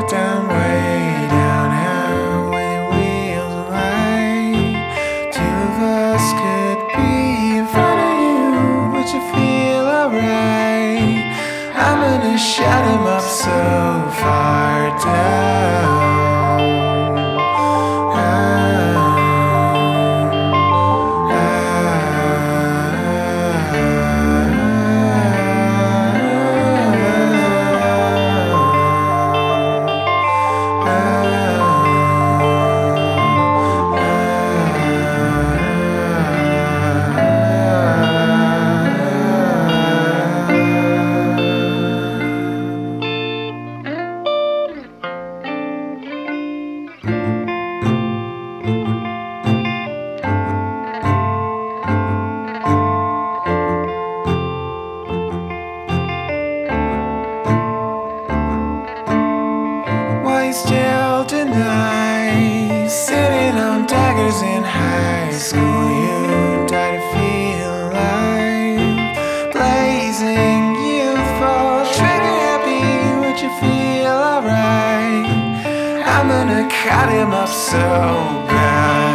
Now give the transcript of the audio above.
it down way down how with your wheels alight. Two of us could be in front of you. Would you feel alright? I'm gonna shut him up so far down. Still deny sitting on daggers in high school. You die to feel alive, blazing youthful, trigger happy. Would you feel alright? I'm gonna cut him up so bad.